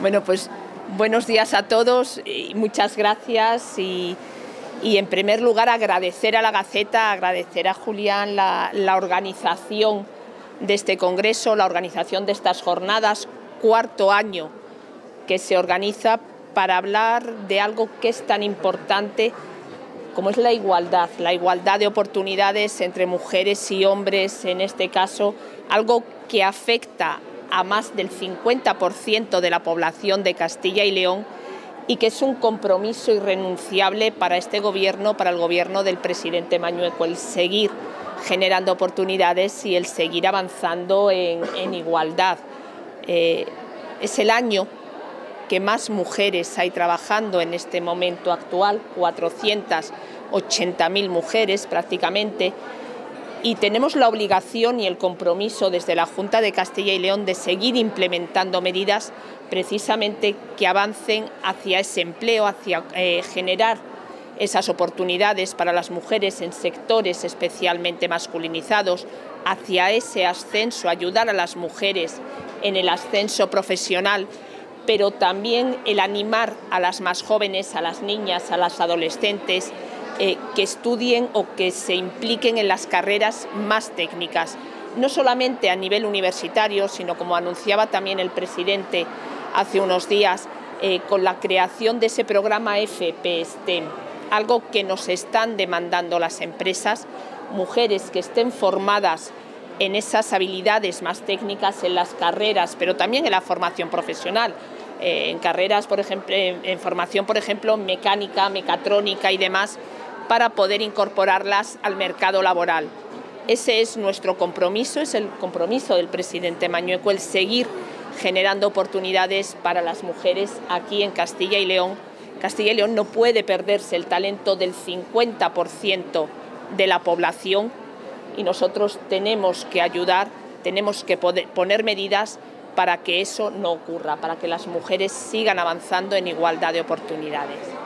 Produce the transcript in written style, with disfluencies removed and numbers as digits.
Bueno, pues buenos días a todos y muchas gracias y en primer lugar agradecer a la Gaceta, agradecer a Julián la organización de este congreso, la organización de estas jornadas, cuarto año que se organiza para hablar de algo que es tan importante como es la igualdad de oportunidades entre mujeres y hombres, en este caso, algo que afecta a más del 50% de la población de Castilla y León y que es un compromiso irrenunciable para este gobierno, para el gobierno del presidente Mañueco, el seguir generando oportunidades y el seguir avanzando en igualdad. Es el año que más mujeres hay trabajando en este momento actual, 480.000 mujeres prácticamente, y tenemos la obligación y el compromiso desde la Junta de Castilla y León de seguir implementando medidas precisamente que avancen hacia ese empleo, hacia generar esas oportunidades para las mujeres en sectores especialmente masculinizados, hacia ese ascenso, ayudar a las mujeres en el ascenso profesional, pero también el animar a las más jóvenes, a las niñas, a las adolescentes, que estudien o que se impliquen en las carreras más técnicas, no solamente a nivel universitario, sino como anunciaba también el presidente hace unos días, con la creación de ese programa FP STEM, algo que nos están demandando las empresas, mujeres que estén formadas en esas habilidades más técnicas, en las carreras, pero también en la formación profesional, en carreras, por ejemplo, en formación, por ejemplo, mecánica, mecatrónica y demás, para poder incorporarlas al mercado laboral. Ese es nuestro compromiso, es el compromiso del presidente Mañueco, el seguir generando oportunidades para las mujeres aquí en Castilla y León. Castilla y León no puede perderse el talento del 50% de la población y nosotros tenemos que ayudar, tenemos que poner medidas para que eso no ocurra, para que las mujeres sigan avanzando en igualdad de oportunidades.